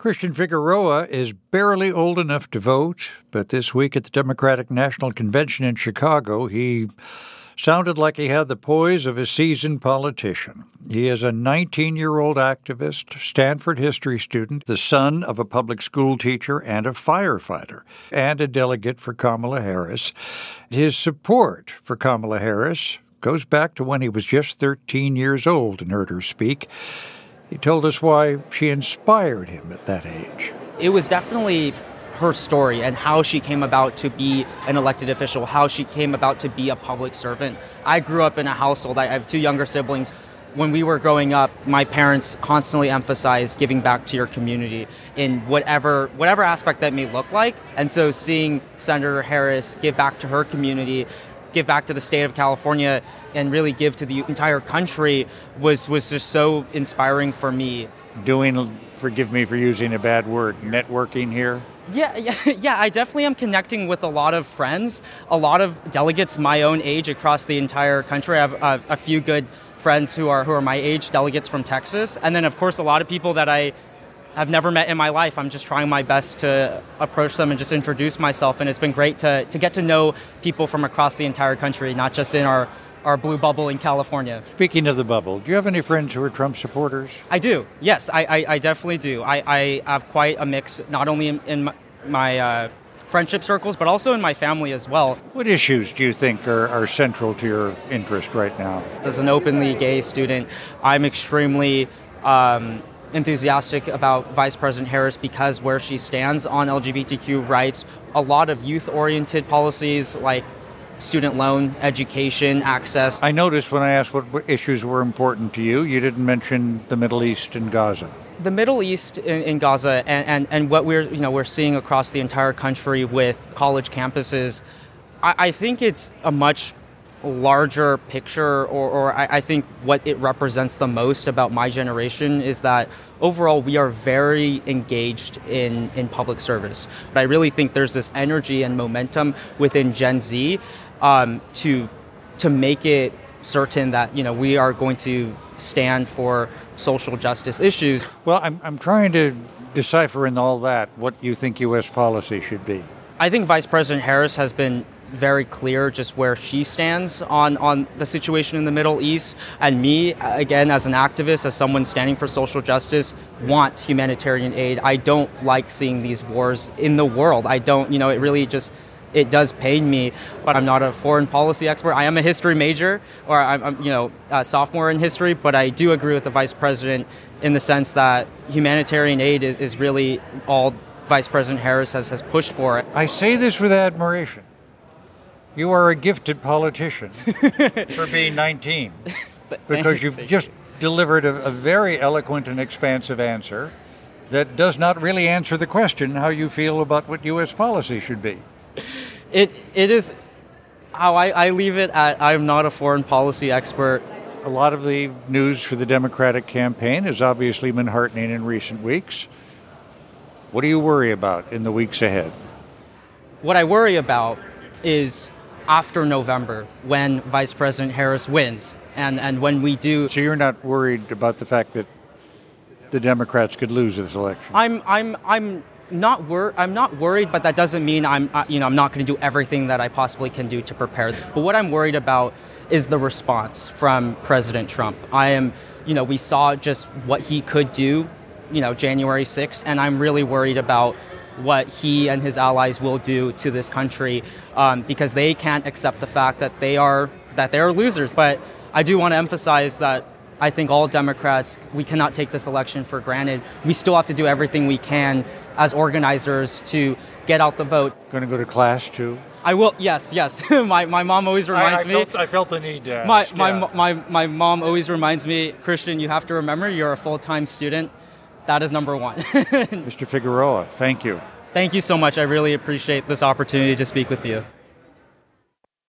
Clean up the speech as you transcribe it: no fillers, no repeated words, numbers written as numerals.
Christian Figueroa is barely old enough to vote, but this week at the Democratic National Convention in Chicago, he sounded like he had the poise of a seasoned politician. He is a 19-year-old activist, Stanford history student, the son of a public school teacher and a firefighter, and a delegate for Kamala Harris. His support for Kamala Harris goes back to when he was just 13 years old and heard her speak. He told us why she inspired him at that age. It was definitely her story and how she came about to be an elected official, how she came about to be a public servant. I grew up in a household, I have two younger siblings. When we were growing up, my parents constantly emphasized giving back to your community in whatever aspect that may look like. And so seeing Senator Harris give back to her community, give back to the state of California, and really give to the entire country was just so inspiring for me. Doing, forgive me for using a bad word, networking here? Yeah, I definitely am connecting with a lot of friends, a lot of delegates my own age across the entire country. I have a few good friends who are my age, delegates from Texas. And then, of course, a lot of people that I have never met in my life. I'm just trying my best to approach them and just introduce myself. And it's been great to get to know people from across the entire country, not just in our blue bubble in California. Speaking of the bubble, do you have any friends who are Trump supporters? I do. Yes, I definitely do. I have quite a mix, not only in my friendship circles, but also in my family as well. What issues do you think are central to your interest right now? As an openly gay student, I'm extremely enthusiastic about Vice President Harris because where she stands on LGBTQ rights, a lot of youth-oriented policies like student loan, education, access. I noticed when I asked what issues were important to you, you didn't mention the Middle East and Gaza. The Middle East in Gaza and what we're seeing across the entire country with college campuses, I think it's a much larger picture, or I think what it represents the most about my generation is that overall we are very engaged in public service. But I really think there's this energy and momentum within Gen Z to make it certain that we are going to stand for social justice issues. Well, I'm trying to decipher in all that what you think U.S. policy should be. I think Vice President Harris has been very clear just where she stands on the situation in the Middle East. And me, again, as an activist, as someone standing for social justice, want humanitarian aid. I don't like seeing these wars in the world. I don't, it really just, it does pain me, but I'm not a foreign policy expert. I am a history major, or I'm a sophomore in history, but I do agree with the Vice President in the sense that humanitarian aid is really all Vice President Harris has pushed for. I say this with admiration. You are a gifted politician for being 19, because you've just delivered a very eloquent and expansive answer that does not really answer the question how you feel about what U.S. policy should be. It is how I leave it at. I'm not a foreign policy expert. A lot of the news for the Democratic campaign has obviously been heartening in recent weeks. What do you worry about in the weeks ahead? What I worry about is after November, when Vice President Harris wins, and when we do. So you're not worried about the fact that the Democrats could lose this election? I'm not worried, but that doesn't mean I'm not going to do everything that I possibly can do to prepare. But what I'm worried about is the response from President Trump. We saw just what he could do, January 6th, and I'm really worried about what he and his allies will do to this country, because they can't accept the fact that they are losers. But I do want to emphasize that I think all Democrats, we cannot take this election for granted. We still have to do everything we can as organizers to get out the vote. Going to go to class too? I will. Yes. my mom always reminds me. I felt the need to ask. My mom always reminds me, Christian, you have to remember you're a full-time student. That is number one. Mr. Figueroa, thank you. Thank you so much. I really appreciate this opportunity to speak with you.